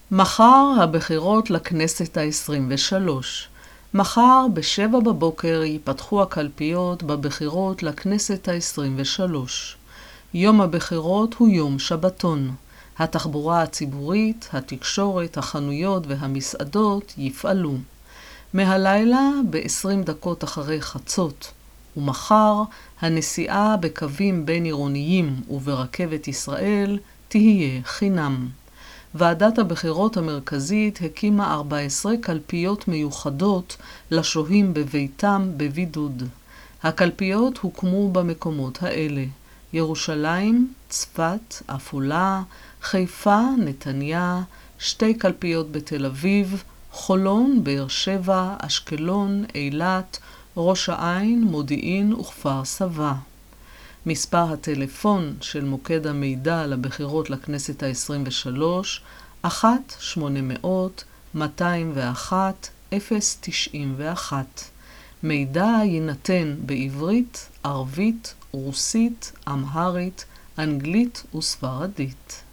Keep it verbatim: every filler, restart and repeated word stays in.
מחר הבחירות לכנסת ה-עשרים ושלוש. מחר בשבע בבוקר ייפתחו הקלפיות בבחירות לכנסת ה-עשרים ושלוש. יום הבחירות הוא יום שבתון. התחבורה הציבורית, התקשורת, החנויות והמסעדות יפעלו. מהלילה ב-עשרים דקות אחרי חצות, ומחר הנסיעה בקווים בין עירוניים וברכבת ישראל תהיה חינם. ועדת הבחירות המרכזית הקימה ארבע עשרה קלפיות מיוחדות לשוהים בביתם בבידוד. הקלפיות הוקמו במקומות האלה: ירושלים, צפת, עפולה, חיפה, נתניה, שתי קלפיות בתל אביב, חולון, באר שבע, אשקלון, אילת, ראש העין, מודיעין וכפר סבא. מספר הטלפון של מוקד המידע לבחירות לכנסת ה-עשרים ושלוש, אחת שמונה מאות מאתיים ואחת אפס תשעים ואחת. מידע יינתן בעברית, ערבית, רוסית, אמהרית, אנגלית וספרדית.